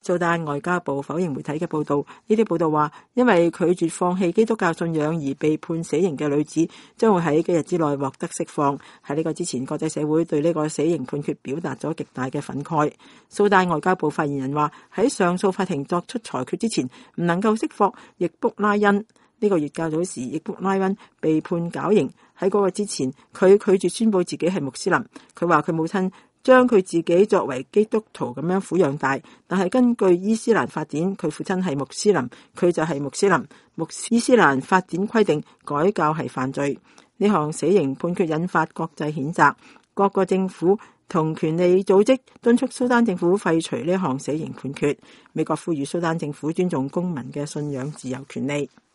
蘇丹外交部否認媒體嘅報道，呢啲報道話，因為拒絕放棄基督教信仰而被判死刑嘅女子，將會喺幾日之內獲得釋放。喺呢個之前，國際社會對呢個死刑判決表達咗極大嘅憤慨。蘇丹外交部發言人話，喺上訴法庭作出裁決之前，唔能夠釋放易卜拉欣。呢個月較早時，易卜拉欣被判絞刑。喺嗰個之前，佢拒絕宣布自己係穆斯林。佢話佢母親將佢自己作為基督徒咁樣撫養大，但係根據伊斯蘭法典，佢父親係穆斯林，佢就係穆斯林。伊斯蘭法典規定改教係犯罪。呢項死刑判決引發國際譴責，各個政府同權利組織敦促蘇丹政府廢除呢項死刑判決。美國呼籲蘇丹政府尊重公民嘅信仰自由權利。